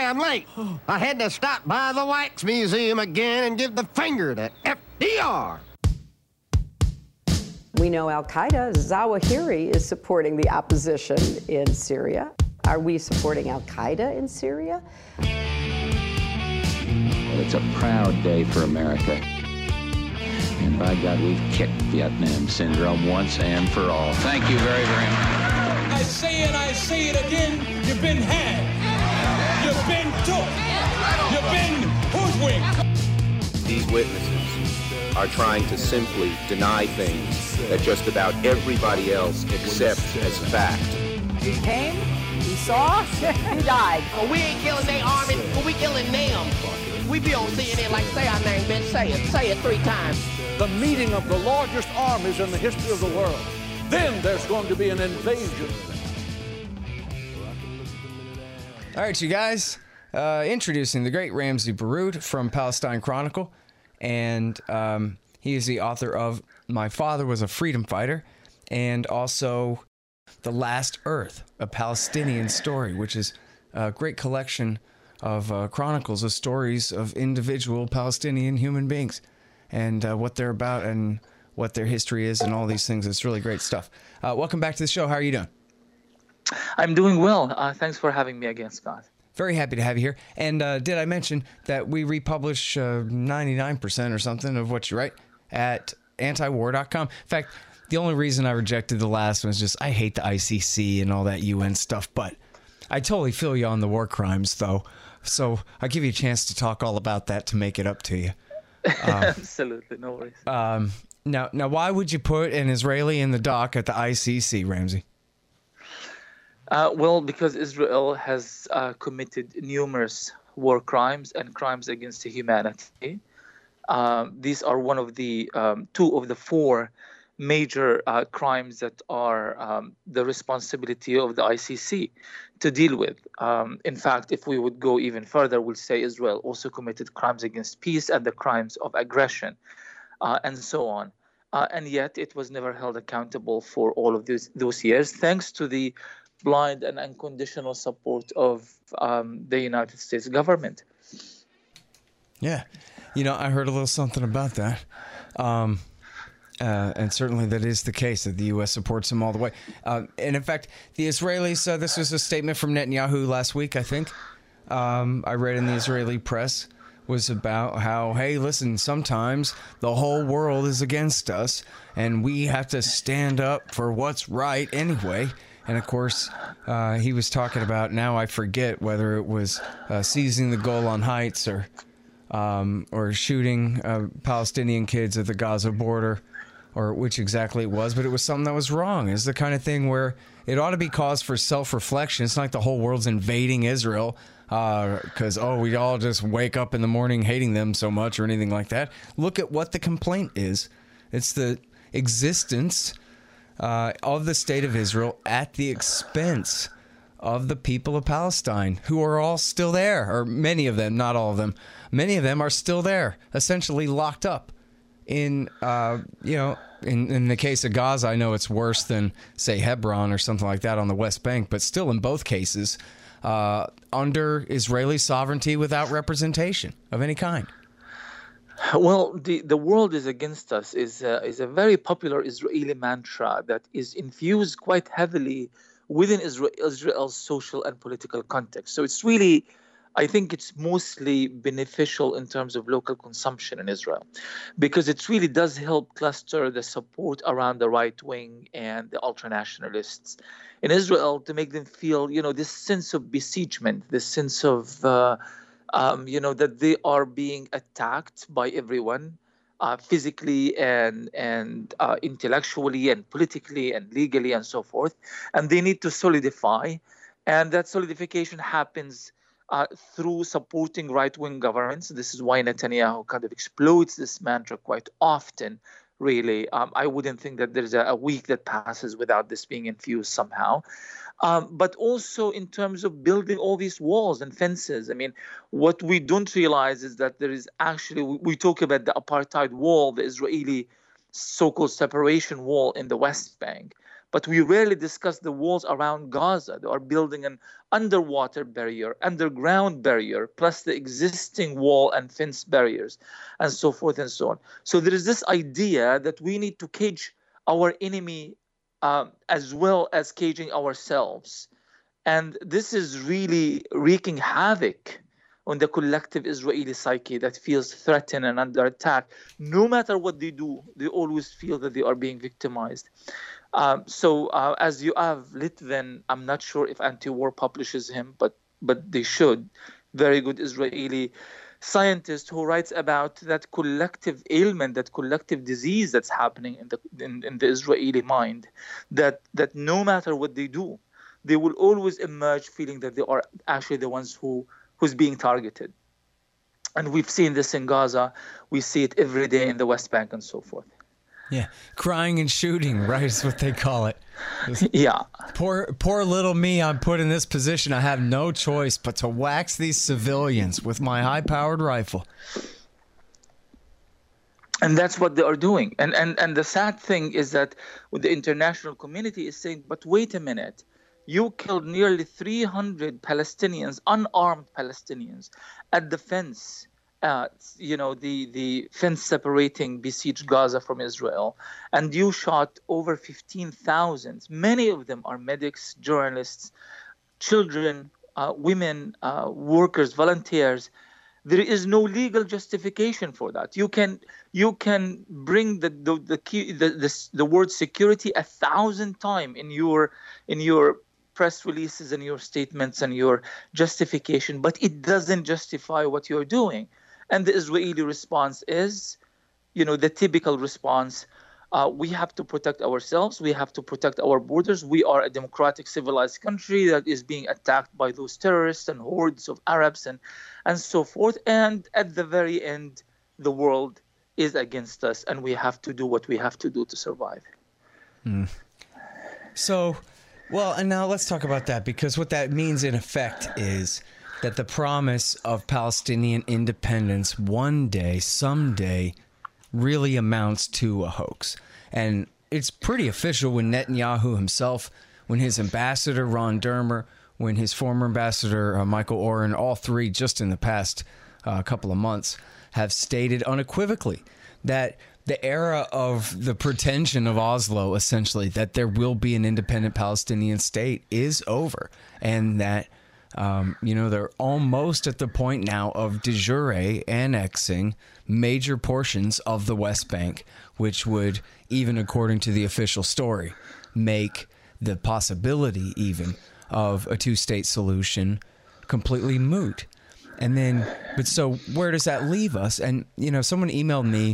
damn late. I had to stop by the Wax Museum again and give the finger to FDR. We know Al-Qaeda, Zawahiri, is supporting the opposition in Syria. Are we supporting Al-Qaeda in Syria? Well, it's a proud day for America. And by God, we've kicked Vietnam syndrome once and for all. Thank you very, very much. I say it, I say it again, you've been had. You've been took. You've been hoodwinked. These witnesses are trying to simply deny things that just about everybody else accepts as fact. He came, he saw, he died. Well, we ain't killing their army, but we killing them. We be on CNN like, say our name, bitch, say it 3 times. The meeting of the largest armies in the history of the world. Then there's going to be an invasion. All right, you guys, introducing the great Ramzy Baroud from Palestine Chronicle. And he is the author of My Father Was a Freedom Fighter and also The Last Earth, a Palestinian story, which is a great collection of chronicles of stories of individual Palestinian human beings and what they're about and what their history is and all these things. It's really great stuff. Welcome back to the show. How are you doing? I'm doing well. Thanks for having me again, Scott. Very happy to have you here. And did I mention that we republish 99% or something of what you write at antiwar.com? In fact, the only reason I rejected the last one is just I hate the ICC and all that UN stuff, but I totally feel you on the war crimes, though. So I'll give you a chance to talk all about that to make it up to you. Absolutely, no worries. Now, why would you put an Israeli in the dock at the ICC, Ramzy? Well, because Israel has committed numerous war crimes and crimes against humanity. These are one of the 2 of the 4 major crimes that are the responsibility of the ICC to deal with. In fact, if we would go even further, we'll say Israel also committed crimes against peace and the crimes of aggression and so on. And yet it was never held accountable for all of those years, thanks to the blind and unconditional support of the United States government. Yeah. I heard a little something about that. And certainly that is the case, that the U.S. supports him all the way. And in fact, the Israelis, this was a statement from Netanyahu last week, I think. I read in the Israeli press was about how, hey, listen, sometimes the whole world is against us and we have to stand up for what's right anyway. And of course, he was talking about, now I forget whether it was seizing the Golan Heights or shooting Palestinian kids at the Gaza border, or which exactly it was, but it was something that was wrong. It's the kind of thing where it ought to be cause for self-reflection. It's not like the whole world's invading Israel because, we all just wake up in the morning hating them so much or anything like that. Look at what the complaint is. It's the existence of the state of Israel at the expense of the people of Palestine, who are all still there, or many of them, not all of them. Many of them are still there, essentially locked up. In the case of Gaza, I know it's worse than, say, Hebron or something like that on the West Bank, but still in both cases, under Israeli sovereignty without representation of any kind. Well, the world is against us is a very popular Israeli mantra that is infused quite heavily within Israel's social and political context. So it's really, I think it's mostly beneficial in terms of local consumption in Israel, because it really does help cluster the support around the right wing and the ultranationalists in Israel to make them feel, this sense of besiegement, this sense of that they are being attacked by everyone, physically and intellectually and politically and legally and so forth. And they need to solidify. And that solidification happens through supporting right-wing governments. This is why Netanyahu kind of explodes this mantra quite often, really. I wouldn't think that there's a week that passes without this being infused somehow. But also in terms of building all these walls and fences. I mean, what we don't realize is that there is actually, we talk about the apartheid wall, the Israeli so-called separation wall in the West Bank. But we rarely discuss the walls around Gaza. They are building an underwater barrier, underground barrier, plus the existing wall and fence barriers, and so forth and so on. So there is this idea that we need to cage our enemy as well as caging ourselves. And this is really wreaking havoc on the collective Israeli psyche that feels threatened and under attack. No matter what they do, they always feel that they are being victimized. So as Yoav Litvin, I'm not sure if Anti-War publishes him, but they should. Very good Israeli scientist who writes about that collective ailment, that collective disease that's happening in the Israeli mind, that no matter what they do, they will always emerge feeling that they are actually the ones who's being targeted. And we've seen this in Gaza. We see it every day in the West Bank and so forth. Yeah, crying and shooting, right, is what they call it. Yeah. Poor little me, I'm put in this position. I have no choice but to wax these civilians with my high-powered rifle. And that's what they are doing. And the sad thing is that the international community is saying, but wait a minute. You killed nearly 300 Palestinians, unarmed Palestinians, at the fence. The fence separating besieged Gaza from Israel, and you shot over 15,000. Many of them are medics, journalists, children, women, workers, volunteers. There is no legal justification for that. You can bring the word security 1,000 times in your press releases and your statements and your justification, but it doesn't justify what you're doing. And the Israeli response is, the typical response. We have to protect ourselves. We have to protect our borders. We are a democratic, civilized country that is being attacked by those terrorists and hordes of Arabs and so forth. And at the very end, the world is against us, and we have to do what we have to do to survive. So, well, and now let's talk about that, because what that means in effect is that the promise of Palestinian independence one day, someday, really amounts to a hoax. And it's pretty official when Netanyahu himself, when his ambassador, Ron Dermer, when his former ambassador, Michael Oren, all three just in the past couple of months, have stated unequivocally that the era of the pretension of Oslo, essentially, that there will be an independent Palestinian state, is over. And that they're almost at the point now of de jure annexing major portions of the West Bank, which would, even according to the official story, make the possibility even of a two-state solution completely moot. And then, but so where does that leave us? And, someone emailed me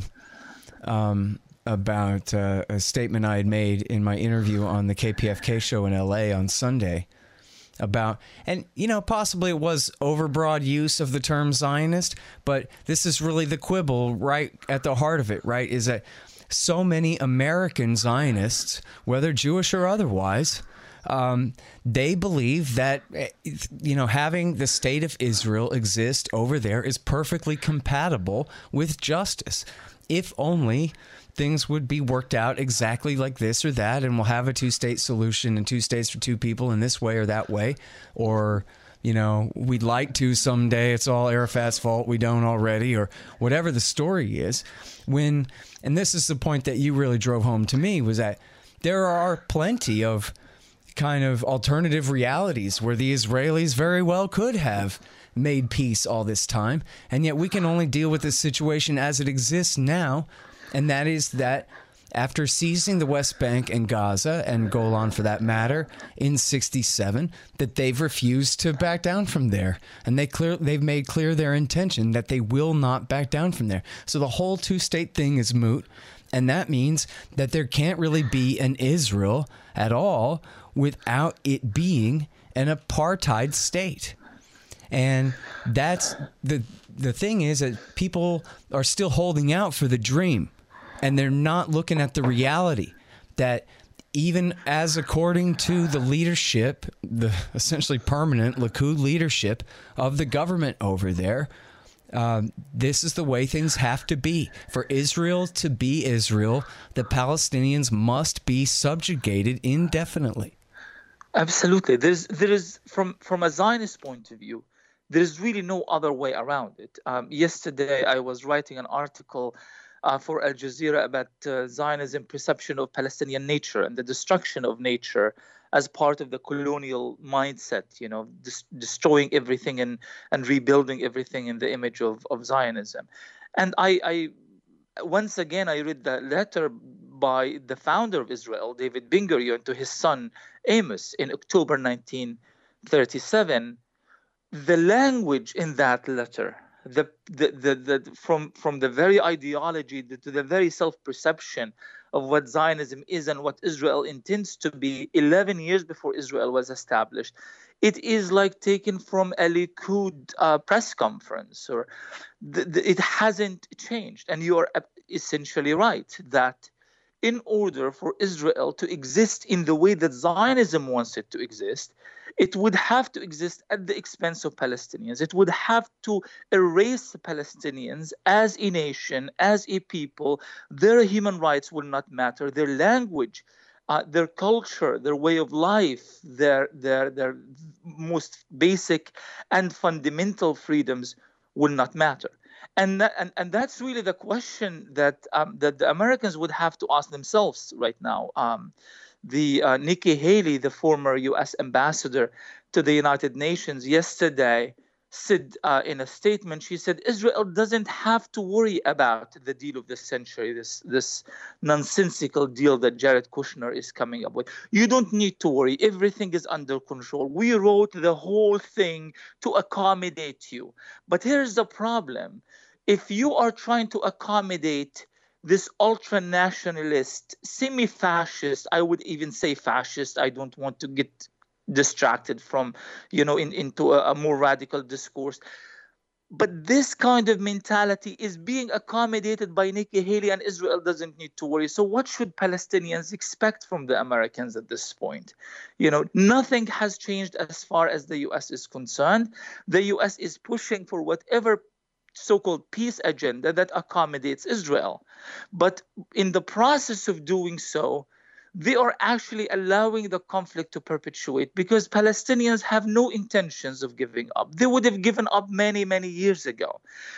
about a statement I had made in my interview on the KPFK show in LA on Sunday about, and possibly it was overbroad use of the term Zionist, but this is really the quibble right at the heart of it, right? Is that so many American Zionists, whether Jewish or otherwise, they believe that, having the state of Israel exist over there is perfectly compatible with justice. If only things would be worked out exactly like this or that, and we'll have a two-state solution and 2 states for 2 people in this way or that way. Or, we'd like to someday, it's all Arafat's fault, we don't already, or whatever the story is. And this is the point that you really drove home to me, was that there are plenty of kind of alternative realities where the Israelis very well could have made peace all this time, and yet we can only deal with this situation as it exists now, and that is that after seizing the West Bank and Gaza, and Golan for that matter, in 1967, that they've refused to back down from there, and they've made clear their intention that they will not back down from there. So the whole two-state thing is moot, and that means that there can't really be an Israel at all without it being an apartheid state. And that's the thing, is that people are still holding out for the dream, and they're not looking at the reality that even as according to the leadership, the essentially permanent Likud leadership of the government over there, This is the way things have to be. For Israel to be Israel, the Palestinians must be subjugated indefinitely. Absolutely. There is from a Zionist point of view, there is really no other way around it. Yesterday, I was writing an article for Al Jazeera about Zionism perception of Palestinian nature and the destruction of nature as part of the colonial mindset, destroying everything and rebuilding everything in the image of Zionism. And I once again, I read the letter by the founder of Israel, David Ben-Gurion, to his son Amos in October 1937. The language in that letter, from the very ideology to the very self-perception of what Zionism is and what Israel intends to be 11 years before Israel was established, it is like taken from a Likud press conference, or it hasn't changed. And you are essentially right that in order for Israel to exist in the way that Zionism wants it to exist, it would have to exist at the expense of Palestinians. It would have to erase the Palestinians as a nation, as a people. Their human rights will not matter. Their language, their culture, their way of life, their most basic and fundamental freedoms will not matter. And that's really the question that the Americans would have to ask themselves right now. Nikki Haley, the former U.S. ambassador to the United Nations, yesterday said in a statement, she said, Israel doesn't have to worry about the deal of the century, this nonsensical deal that Jared Kushner is coming up with. You don't need to worry. Everything is under control. We wrote the whole thing to accommodate you. But here's the problem. If you are trying to accommodate this ultra-nationalist, semi-fascist, I would even say fascist, I don't want to get distracted from, into a more radical discourse. But this kind of mentality is being accommodated by Nikki Haley, and Israel doesn't need to worry. So what should Palestinians expect from the Americans at this point? Nothing has changed as far as the U.S. is concerned. The U.S. is pushing for whatever so-called peace agenda that accommodates Israel. But in the process of doing so, they are actually allowing the conflict to perpetuate, because Palestinians have no intentions of giving up. They would have given up many, many years ago.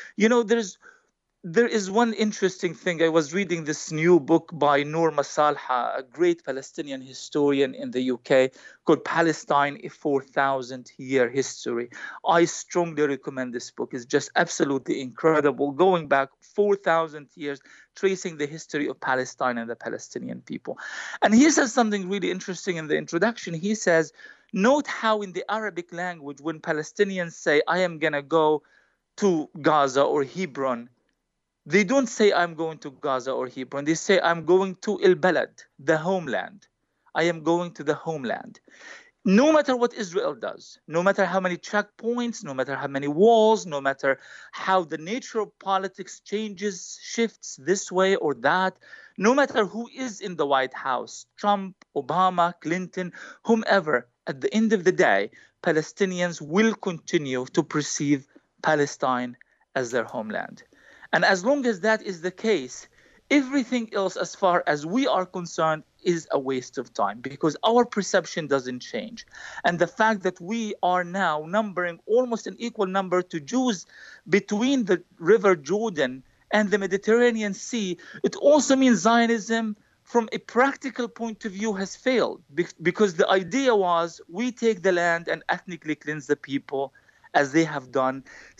There is one interesting thing. I was reading this new book by Noor Masalha, a great Palestinian historian in the UK, called Palestine, a 4,000-Year History. I strongly recommend this book. It's just absolutely incredible, going back 4,000 years, tracing the history of Palestine and the Palestinian people. And he says something really interesting in the introduction. He says, note how in the Arabic language, when Palestinians say, I am going to go to Gaza or Hebron, they don't say, I'm going to Gaza or Hebron. They say, I'm going to El Balad, the homeland. I am going to the homeland. No matter what Israel does, no matter how many checkpoints, no matter how many walls, no matter how the nature of politics changes, shifts this way or that, no matter who is in the White House, Trump, Obama, Clinton, whomever, at the end of the day, Palestinians will continue to perceive Palestine as their homeland. And as long as that is the case, everything else, as far as we are concerned, is a waste of time, because our perception doesn't change. And the fact that we are now numbering almost an equal number to Jews between the River Jordan and the Mediterranean Sea, it also means Zionism, from a practical point of view, has failed, because the idea was we take the land and ethnically cleanse the people, as they have done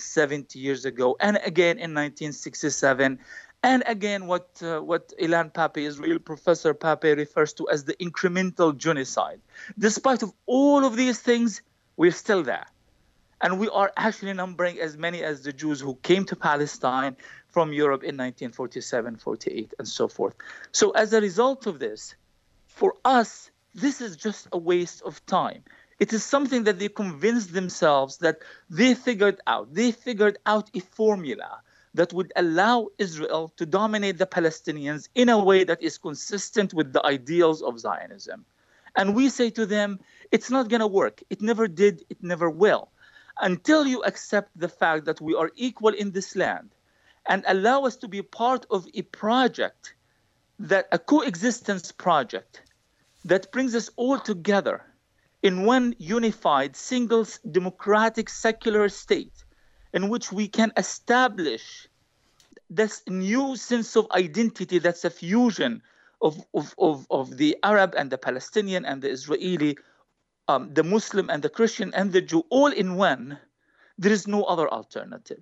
70 years ago, and again in 1967, and again what Ilan Pappé, Israel professor Pappé, refers to as the incremental genocide. Despite of all of these things, we're still there. And we are actually numbering as many as the Jews who came to Palestine from Europe in 1947, 48, and so forth. So as a result of this, for us, this is just a waste of time. It is something that they convinced themselves that they figured out. They figured out a formula that would allow Israel to dominate the Palestinians in a way that is consistent with the ideals of Zionism. And we say to them, it's not going to work. It never did. It never will. until you accept the fact that we are equal in this land and allow us to be part of a project, that a coexistence project that brings us all together in one unified, single, democratic, secular state in which we can establish this new sense of identity that's a fusion of the Arab and the Palestinian and the Israeli, the Muslim and the Christian and the Jew, all in one. There is no other alternative.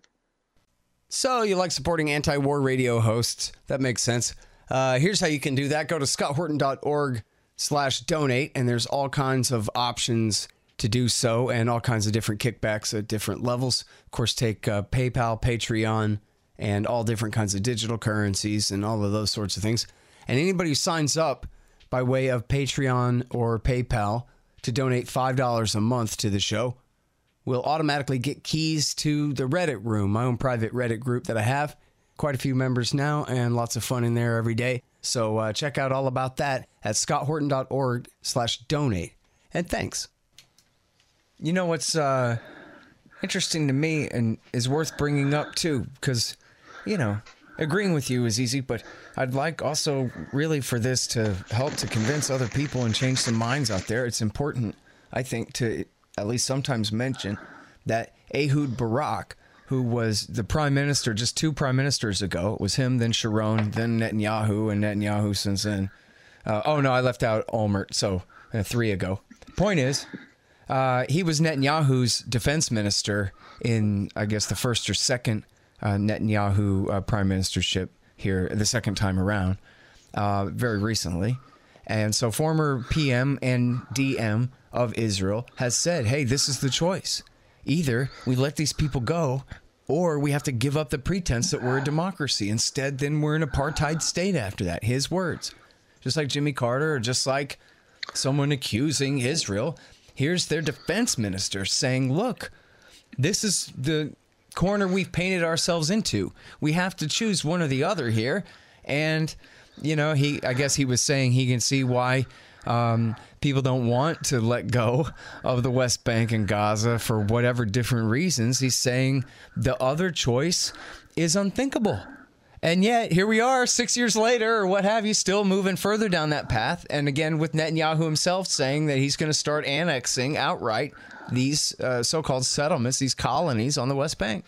So you like supporting anti-war radio hosts? That makes sense. Here's how you can do that. Go to scotthorton.org/donate, and there's all kinds of options to do so and all kinds of different kickbacks at different levels. Of course, take PayPal, Patreon, and all different kinds of digital currencies and all of those sorts of things. And anybody who signs up by way of Patreon or PayPal to donate $5 a month to the show will automatically get keys to the Reddit room, my own private Reddit group that I have. Quite a few members now and lots of fun in there every day. So check out all about that at scotthorton.org/donate. And thanks. You know what's interesting to me and is worth bringing up too, because, you know, agreeing with you is easy, but I'd like also really for this to help to convince other people and change some minds out there. It's important, I think, to at least sometimes mention that Ehud Barak, who was the prime minister just 2 prime ministers ago, it was him, then Sharon, then Netanyahu, and Netanyahu since then. Oh, no, I left out Olmert, so 3 ago. Point is, he was Netanyahu's defense minister in, I guess, the first or second Netanyahu prime ministership here, the second time around, very recently. And so former PM and DM of Israel has said, hey, this is the choice. Either we let these people go, or we have to give up the pretense that we're a democracy. Instead, then we're an apartheid state after that. His words. Just like Jimmy Carter, or just like someone accusing Israel. Here's their defense minister saying, look, this is the corner we've painted ourselves into. We have to choose one or the other here. And, you know, I guess he was saying he can see why people don't want to let go of the West Bank and Gaza for whatever different reasons. He's saying the other choice is unthinkable. And yet, here we are 6 years later, or what have you, still moving further down that path. And again, with Netanyahu himself saying that he's going to start annexing outright these so-called settlements, these colonies on the West Bank.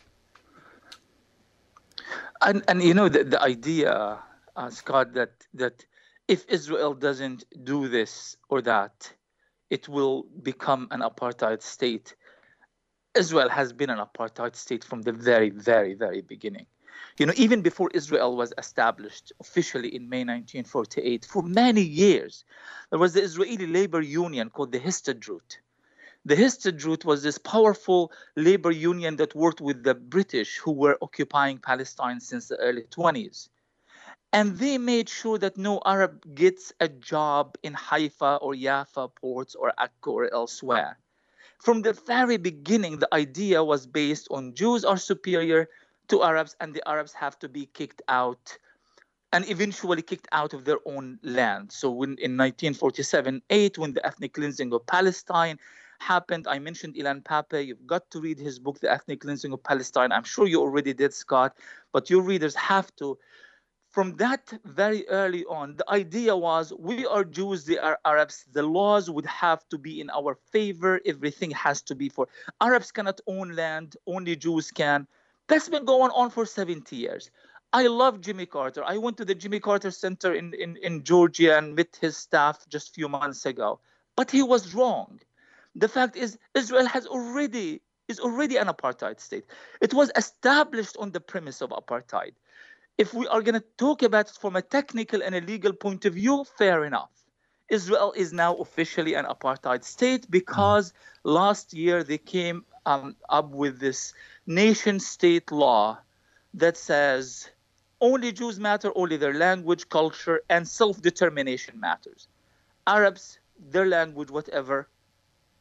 And you know, the idea, Scott, that if Israel doesn't do this or that, it will become an apartheid state. Israel has been an apartheid state from the very, very, very beginning. You know, even before Israel was established officially in May 1948, for many years, there was the Israeli labor union called the Histadrut. The Histadrut was this powerful labor union that worked with the British who were occupying Palestine since the early 20s. And they made sure that no Arab gets a job in Haifa or Jaffa ports or Akko or elsewhere. From the very beginning, the idea was based on Jews are superior to Arabs, and the Arabs have to be kicked out and eventually kicked out of their own land. So in 1947-8, when the ethnic cleansing of Palestine happened, I mentioned Ilan Pappé. You've got to read his book, The Ethnic Cleansing of Palestine. I'm sure you already did, Scott, but your readers have to. From that very early on, the idea was we are Jews, they are Arabs. The laws would have to be in our favor. Everything has to be for Arabs cannot own land, only Jews can. That's been going on for 70 years. I love Jimmy Carter. I went to the Jimmy Carter Center in Georgia and met his staff just a few months ago. But he was wrong. The fact is, Israel is already an apartheid state. It was established on the premise of apartheid. If we are going to talk about it from a technical and a legal point of view, fair enough. Israel is now officially an apartheid state because last year they came up with this nation-state law that says only Jews matter, only their language, culture, and self-determination matters. Arabs, their language, whatever,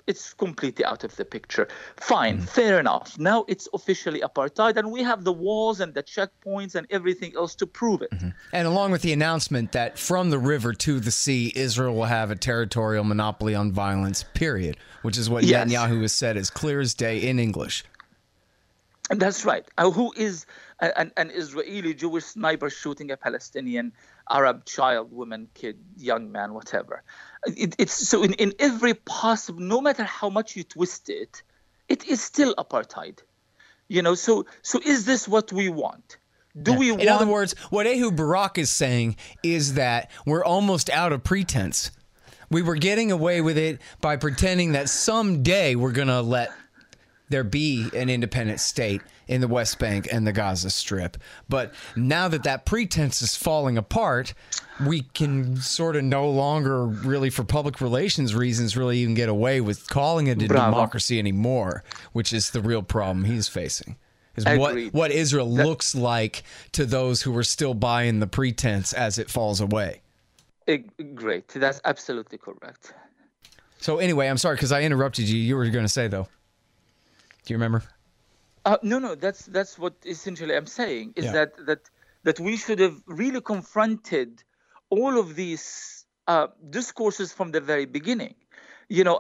It's completely out of the picture. Fine, fair enough. Now it's officially apartheid, and we have the walls and the checkpoints and everything else to prove it. And along with the announcement that from the river to the sea, Israel will have a territorial monopoly on violence, period, which is what Netanyahu has said as clear as day in English. And that's right. Who is an Israeli Jewish sniper shooting a Palestinian Arab child, woman, kid, young man, whatever? It's so in every possible, no matter how much you twist it, it is still apartheid. You know, so is this what we want? In other words, what Ehud Barak is saying is that we're almost out of pretense. We were getting away with it by pretending that someday we're going to let there be an independent state in the West Bank and the Gaza Strip. But now that that pretense is falling apart, we can sort of no longer really, for public relations reasons, really even get away with calling it a democracy anymore, which is the real problem he's facing. Is what Israel looks like to those who are still buying the pretense as it falls away. Great. That's absolutely correct. So anyway, I'm sorry because I interrupted you. You were going to say, though. Do you remember? No. That's what essentially I'm saying is that we should have really confronted all of these discourses from the very beginning. You know,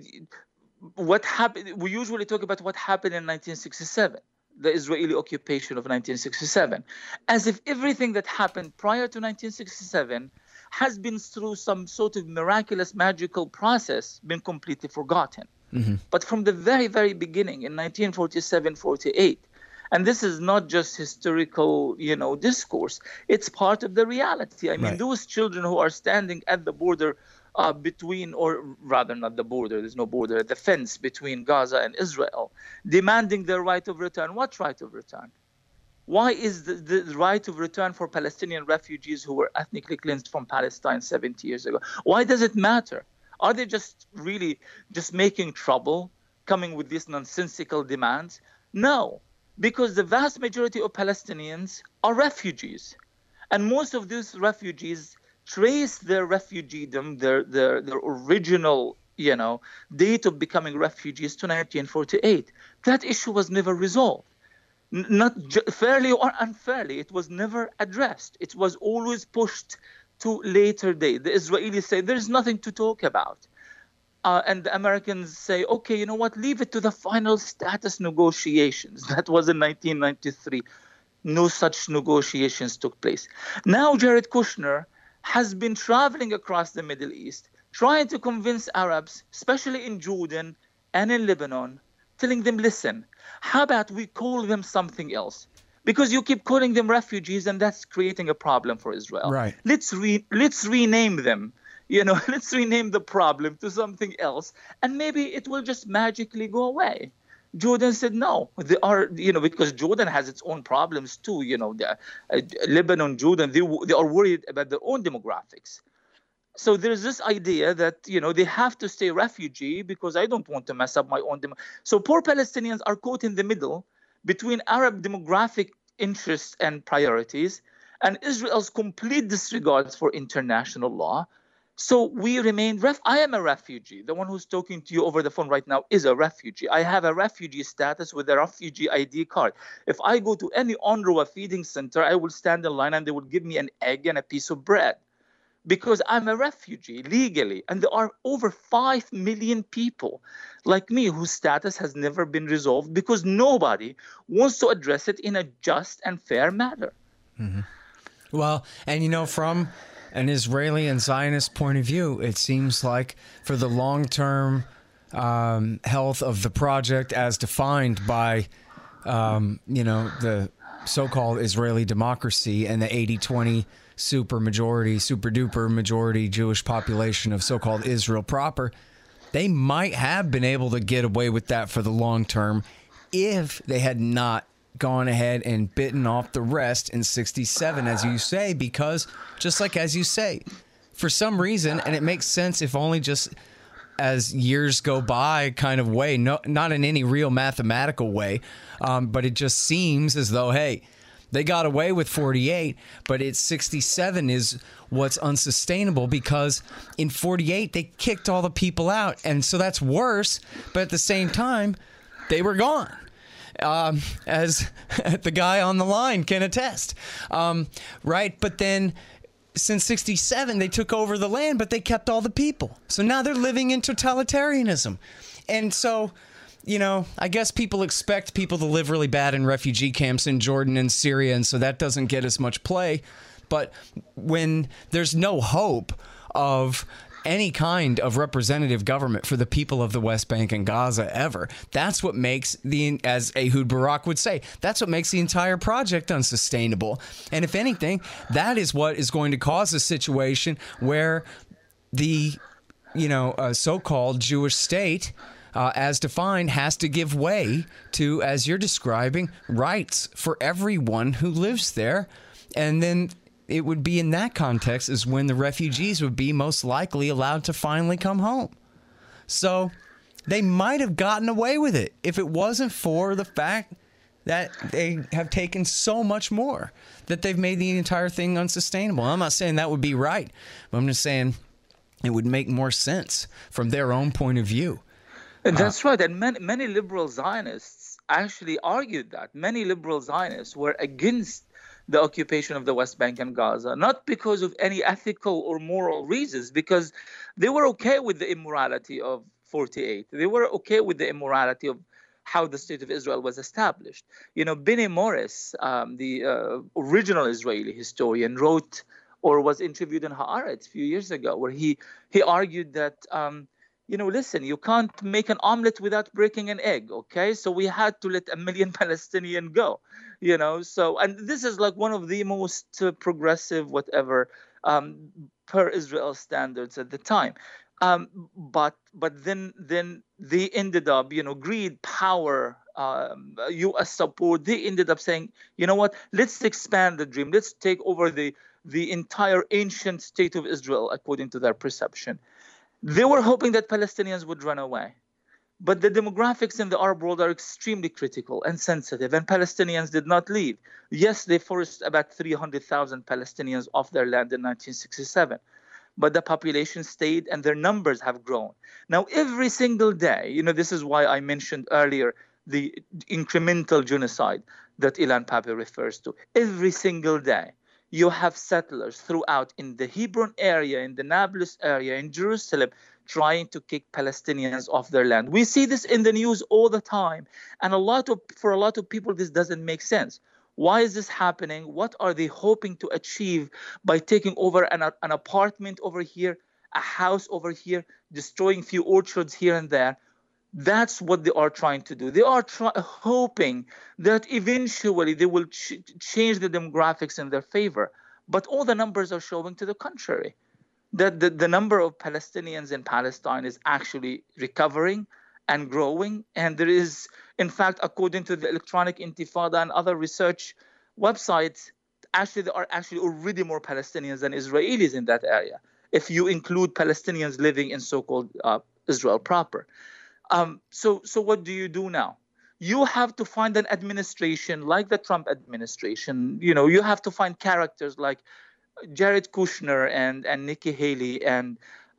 what happened? We usually talk about what happened in 1967, the Israeli occupation of 1967, as if everything that happened prior to 1967 has been through some sort of miraculous, magical process, been completely forgotten. But from the very, very beginning in 1947-48, and this is not just historical, discourse, it's part of the reality. I mean, those children who are standing at the border between, or rather not the border, there's no border, the fence between Gaza and Israel, demanding their right of return. What right of return? Why is the right of return for Palestinian refugees who were ethnically cleansed from Palestine 70 years ago? Why does it matter? Are they just making trouble, coming with these nonsensical demands? No, because the vast majority of Palestinians are refugees. And most of these refugees trace their refugeedom, their original, date of becoming refugees to 1948. That issue was never resolved. Not fairly or unfairly, it was never addressed. It was always pushed to later date. The Israelis say there's nothing to talk about. And the Americans say, okay, you know what, leave it to the final status negotiations. That was in 1993. No such negotiations took place. Now Jared Kushner has been traveling across the Middle East, trying to convince Arabs, especially in Jordan and in Lebanon, telling them, listen, how about we call them something else? Because you keep calling them refugees, and that's creating a problem for Israel. Right. Let's rename them. Let's rename the problem to something else, and maybe it will just magically go away. Jordan said no. They are, because Jordan has its own problems too. Lebanon, Jordan, they are worried about their own demographics. So there's this idea that, they have to stay refugee because I don't want to mess up my own So poor Palestinians are caught in the middle between Arab demographic interests and priorities and Israel's complete disregards for international law. So we remain I am a refugee. The one who's talking to you over the phone right now is a refugee. I have a refugee status with a refugee ID card. If I go to any UNRWA feeding center, I will stand in line and they will give me an egg and a piece of bread because I'm a refugee legally. And there are over 5 million people like me whose status has never been resolved because nobody wants to address it in a just and fair manner. Mm-hmm. Well, and from an Israeli and Zionist point of view, it seems like for the long-term health of the project as defined by, the so-called Israeli democracy and the 80-20 super duper majority Jewish population of so-called Israel proper, they might have been able to get away with that for the long term if they had not gone ahead and bitten off the rest in 67, as you say, because just like as you say, for some reason, and it makes sense if only just as years go by kind of way, not in any real mathematical way, but it just seems as though, hey, They got away with 48, but it's 67 is what's unsustainable, because in 48 they kicked all the people out, and so that's worse. But at the same time, they were gone, as the guy on the line can attest. Right? But then since 67, they took over the land, but they kept all the people. So now they're living in totalitarianism. And so, you know, I guess people expect people to live really bad in refugee camps in Jordan and Syria, and so that doesn't get as much play. But when there's no hope of any kind of representative government for the people of the West Bank and Gaza ever, that's what makes as Ehud Barak would say, that's what makes the entire project unsustainable. And if anything, that is what is going to cause a situation where the, so-called Jewish state, as defined, has to give way to, as you're describing, rights for everyone who lives there. And then it would be in that context is when the refugees would be most likely allowed to finally come home. So they might have gotten away with it if it wasn't for the fact that they have taken so much more, that they've made the entire thing unsustainable. I'm not saying that would be right, but I'm just saying it would make more sense from their own point of view. That's right. And many liberal Zionists actually argued that. Many liberal Zionists were against the occupation of the West Bank and Gaza, not because of any ethical or moral reasons, because they were okay with the immorality of 48. They were okay with the immorality of how the state of Israel was established. Benny Morris, the original Israeli historian, wrote or was interviewed in Haaretz a few years ago, where he argued that listen, you can't make an omelet without breaking an egg, okay? So we had to let 1 million Palestinians go, So, and this is like one of the most progressive, whatever, per Israel standards at the time. But then they ended up, greed, power, U.S. support. They ended up saying, you know what? Let's expand the dream. Let's take over the entire ancient state of Israel, according to their perception. They were hoping that Palestinians would run away. But the demographics in the Arab world are extremely critical and sensitive, and Palestinians did not leave. Yes, they forced about 300,000 Palestinians off their land in 1967, but the population stayed and their numbers have grown. Now, every single day, this is why I mentioned earlier the incremental genocide that Ilan Pappé refers to. Every single day, you have settlers throughout in the Hebron area, in the Nablus area, in Jerusalem, trying to kick Palestinians off their land. We see this in the news all the time. And for a lot of people, this doesn't make sense. Why is this happening? What are they hoping to achieve by taking over an apartment over here, a house over here, destroying a few orchards here and there? That's what they are trying to do. They are hoping that eventually they will change the demographics in their favor. But all the numbers are showing to the contrary, that the number of Palestinians in Palestine is actually recovering and growing. And there is, in fact, according to the Electronic Intifada and other research websites, there are actually already more Palestinians than Israelis in that area, if you include Palestinians living in so-called Israel proper. So what do you do now? You have to find an administration like the Trump administration. You have to find characters like Jared Kushner and Nikki Haley and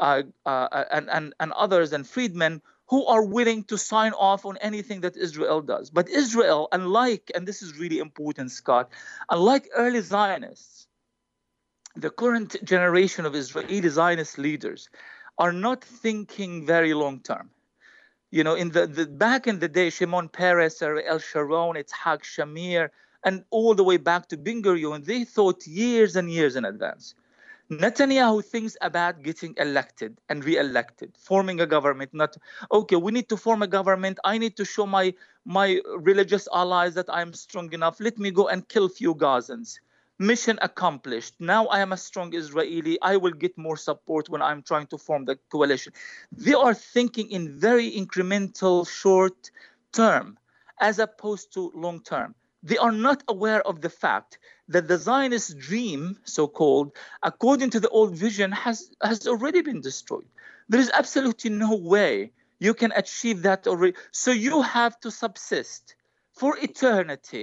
others and Friedman who are willing to sign off on anything that Israel does. But Israel, and this is really important, Scott, unlike early Zionists, the current generation of Israeli Zionist leaders are not thinking very long term. In the back in the day, Shimon Peres, Ariel Sharon, Itzhak Shamir, and all the way back to Ben Gurion, they thought years and years in advance. Netanyahu thinks about getting elected and re-elected, forming a government. We need to form a government. I need to show my religious allies that I'm strong enough. Let me go and kill a few Gazans. Mission accomplished. Now I am a strong Israeli. I will get more support when I'm trying to form the coalition. They are thinking in very incremental short term as opposed to long term. They are not aware of the fact that the Zionist dream, so-called, according to the old vision, has already been destroyed. There is absolutely no way you can achieve that already. So you have to subsist for eternity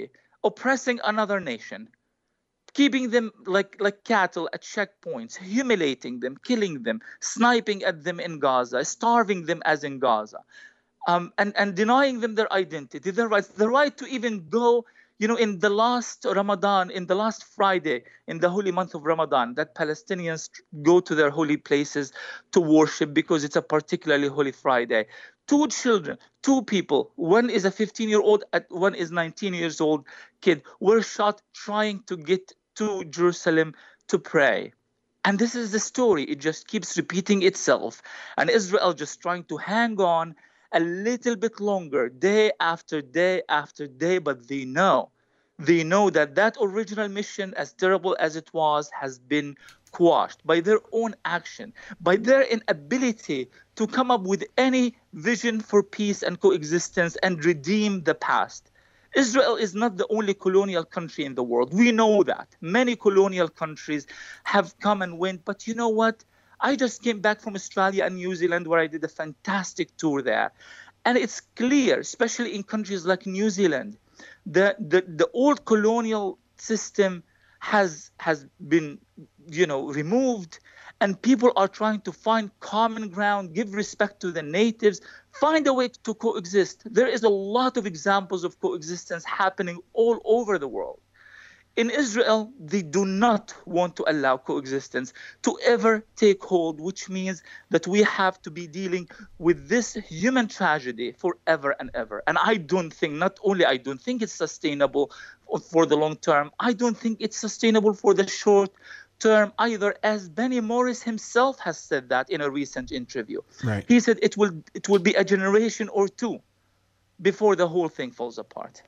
oppressing another nation, keeping them like cattle at checkpoints, humiliating them, killing them, sniping at them in Gaza, starving them as in Gaza, and denying them their identity, their rights, the right to even go, in the last Ramadan, in the last Friday, in the holy month of Ramadan, that Palestinians go to their holy places to worship because it's a particularly holy Friday. 2 children, 2 people, one is a 15-year-old, one is 19 years old kid, were shot trying to get to Jerusalem to pray. And this is the story. It just keeps repeating itself. And Israel just trying to hang on a little bit longer, day after day after day, but they know that original mission, as terrible as it was, has been quashed by their own action, by their inability to come up with any vision for peace and coexistence and redeem the past. Israel is not the only colonial country in the world. We know that. Many colonial countries have come and went, but you know what? I just came back from Australia and New Zealand, where I did a fantastic tour there. And it's clear, especially in countries like New Zealand, the old colonial system has been, removed, and people are trying to find common ground, give respect to the natives, find a way to coexist. There is a lot of examples of coexistence happening all over the world. In Israel, they do not want to allow coexistence to ever take hold, which means that we have to be dealing with this human tragedy forever and ever. And I don't think it's sustainable for the long term. I don't think it's sustainable for the short term either, as Benny Morris himself has said that in a recent interview. Right. He said it will be a generation or 2 before the whole thing falls apart.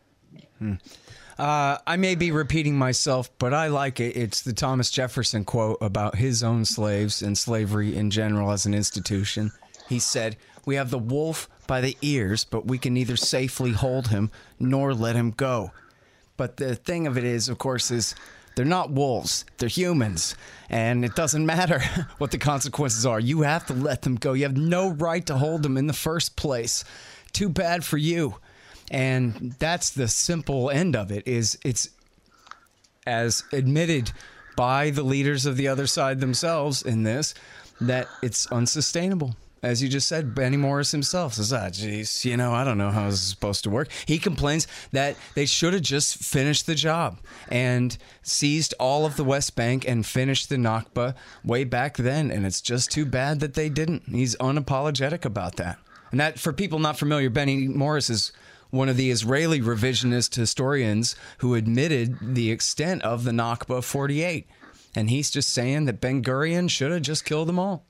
I may be repeating myself, but I like it. It's the Thomas Jefferson quote about his own slaves and slavery in general as an institution. He said, "We have the wolf by the ears, but we can neither safely hold him nor let him go." But the thing of it is, of course, is they're not wolves. They're humans. And it doesn't matter what the consequences are. You have to let them go. You have no right to hold them in the first place. Too bad for you. And that's the simple end of it, is it's as admitted by the leaders of the other side themselves in this, that it's unsustainable. As you just said, Benny Morris himself says, geez, I don't know how this is supposed to work. He complains that they should have just finished the job and seized all of the West Bank and finished the Nakba way back then. And it's just too bad that they didn't. He's unapologetic about that. And that, for people not familiar, Benny Morris is one of the Israeli revisionist historians who admitted the extent of the Nakba 48. And he's just saying that Ben-Gurion should have just killed them all.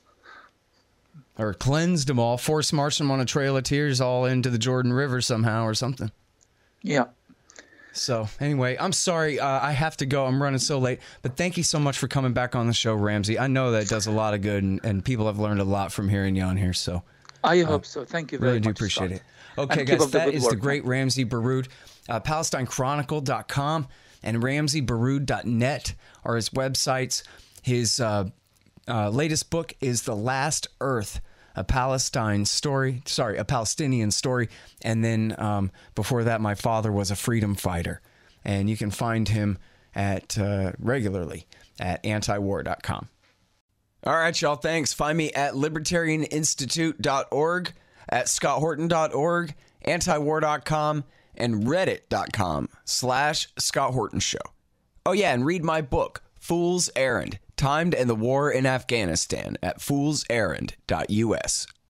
Or cleansed them all, force-marched them on a trail of tears all into the Jordan River somehow or something. Yeah. So, anyway, I'm sorry. I have to go. I'm running so late. But thank you so much for coming back on the show, Ramsey. I know that does a lot of good, and people have learned a lot from hearing you on here. So I hope so. Thank you very really much. Really do appreciate Scott. it. Okay, and guys, that is work, the great Ramsey Baroud. PalestineChronicle.com and RamseyBaroud.net are his websites. His latest book is The Last Earth, a Palestinian story. And then before that, My Father Was a Freedom Fighter. And you can find him at regularly at antiwar.com. All right, y'all. Thanks. Find me at libertarianinstitute.org, at scotthorton.org, antiwar.com, and reddit.com/Scott Horton Show. Oh, yeah, and read my book, Fool's Errand, Time to End the War in Afghanistan, at foolserrand.us.